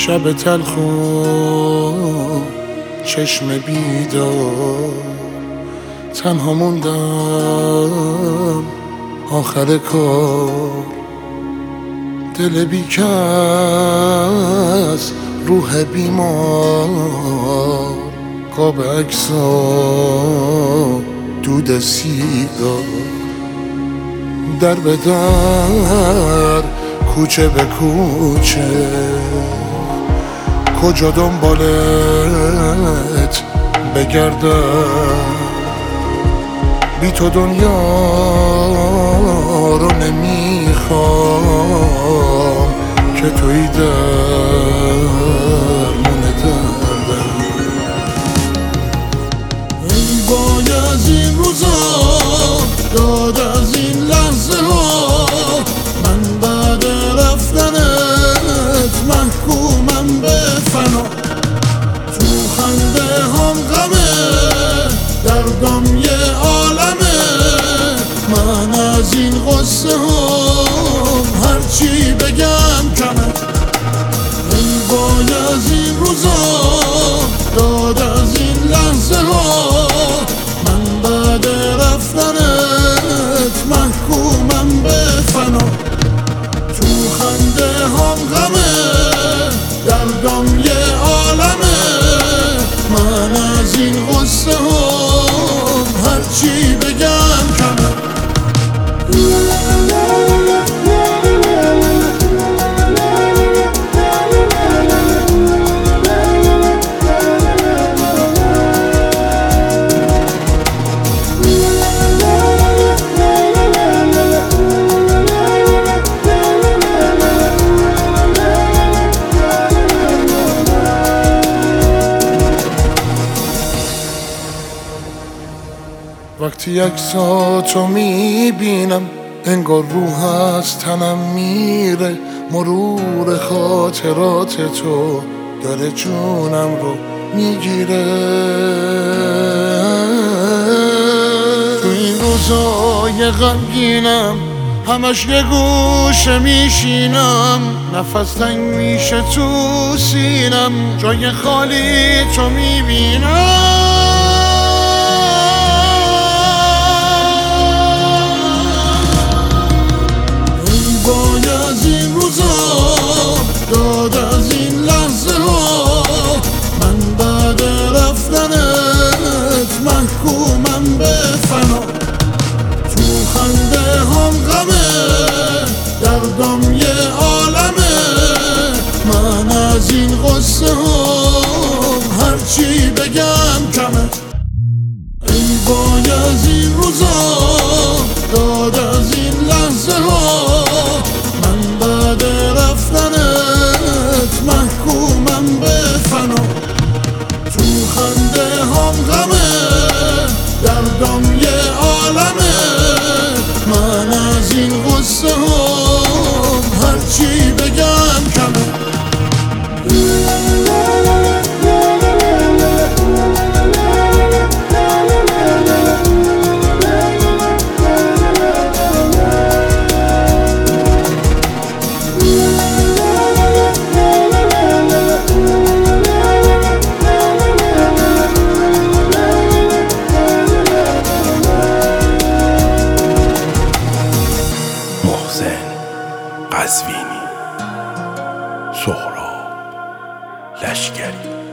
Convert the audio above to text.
شب تلخ و چشم بیدار، تنها موندم آخر کار. دل بیکس، روح بیمار، قاب عکسا، دود سیگار. در به در، کوچه به کوچه، کجا دنبالت بگردم؟ بی تو دنیا رو نمیخوام که توی درمون دردم. ای وای از این روزا، داد از این لحظه ها، من بعد رفتنت محکومم به فنا. تو خنده هم غمه، دردم یه عالمه، من از این قصه هم هرچی بگم کمه. ای وای از این روزا، داد از این لحظه ها، من بعد رفتنت محکومم به فنا. تو خنده هم غمه، دردم یه عالمه، من از این قصه هم هرچی بگم کمه. وقتی عکساتو میبینم انگار روح از تنم میره، مرور خاطرات تو داره جونم رو میگیره. تو این روزای غمگینم همش یه گوشه میشینم، نفس تنگ میشه تو سینم، جای خالی تو میبینم. داد از این لحظه ها، من بعد رفتنت محکومم به فنا. تو خنده هم غمه، دردم یه عالمه، من از این قصه هم هرچی بگم کمه. ای وای از این روزا، داد از این لحظه ها، من بعد رفتنت محکومم به فنا. تو خنده هم غمه، دردم یه عالمه، من از این قصه هم هرچی بگم کمه. قزوینی، سهراب لشکری.